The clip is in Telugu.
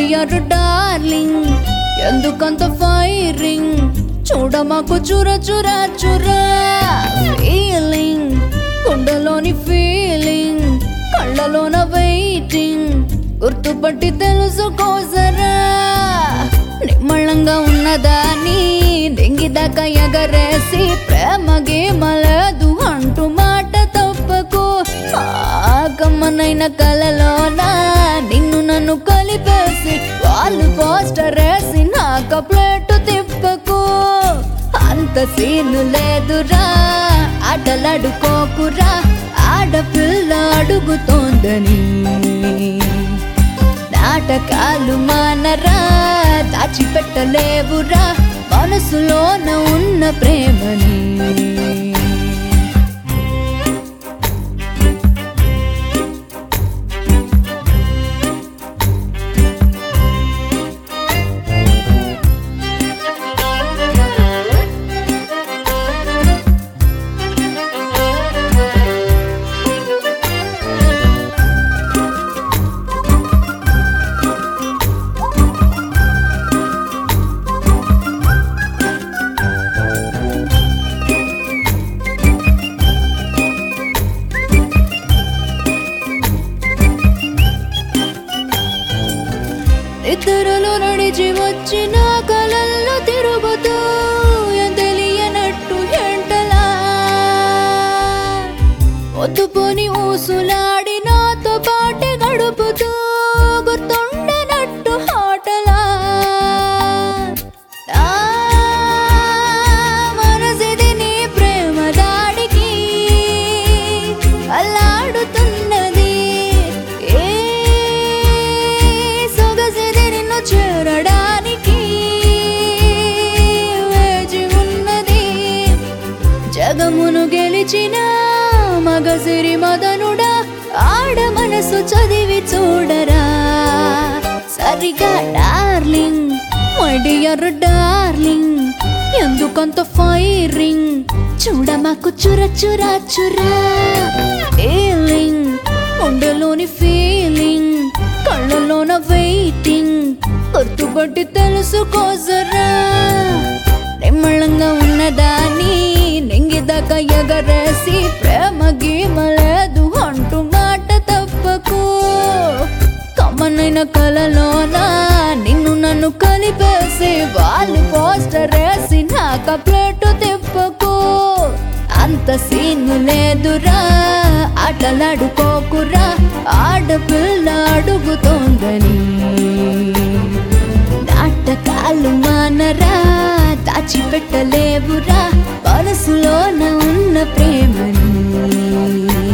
డియర్ డార్లింగ్ ఎందుకంత ఫైరింగ్ చూడమాకు చుర చుర చుర ఫీలింగ్ గుండెలోని ఫీలింగ్ కళ్ళలోన వెయిటింగ్ గుర్తుపట్టి తెలుసుకోసరా నిమ్మళంగా ఉన్నదాని దెంగిదాకా ఎగరేసి ప్రేమ గేమలేదు అంటూ మాట తప్పకు కమ్మనైన కలలోన నిన్ను నన్ను కలిపేసి వాళ్ళు పోస్టర్ వేసి నాక ప్లేట్ తిప్పకు అంత సీను లేదురా ఆటలాడుకోకురా ఆడపిల్ల అడుగుతోందని నాటకాలు మానరా దాచిపెట్టలేవురా మనసులోన ఉన్న ప్రేమని ఇద్దరులో నడిచి వచ్చిన కలల్లో తిరుగుతూ తెలియనట్టు ఎంటలా వద్దుపోని ఊసులాడి నాతో పాటే గడుపుతూ గుర్తుండనట్టు హాటలా మనసిది నీ ప్రేమ దాడికి అల్లాడుతున్నది చేరడానికి వేచి ఉన్నది జగమును గెలిచిన మగసిరి మదనుడా ఆడ మనసు చదివి చూడరా సరిగా డార్లింగ్ మై డియర్ డార్లింగ్ ఎందుకంత ఫైరింగ్ చూడమాకు చుర చుర చుర ఫీలింగ్ గుండెలోని ఫీలింగ్ కళ్ళలోన వెయిటింగ్ గుర్తుపట్టి తెలుసుకోసరా నిమ్మళంగా ఉన్నదాని నెంగిదాకా ఎగరేసి ప్రేమ గీమలేదు అంటూ మాట తప్పకు కమ్మనైన కలలోన నిన్ను నన్ను కలిపేసి వాళ్ళు పోస్టర్ వేసి నాక ప్లేటు తిప్పకు అంత సీను లేదురా ఆటలాడుకోకురా ఆడపిల్ల అడుగుతోందని నాటకాలు మానరా దాచిపెట్టలేవురా మనసులోన ఉన్న ప్రేమని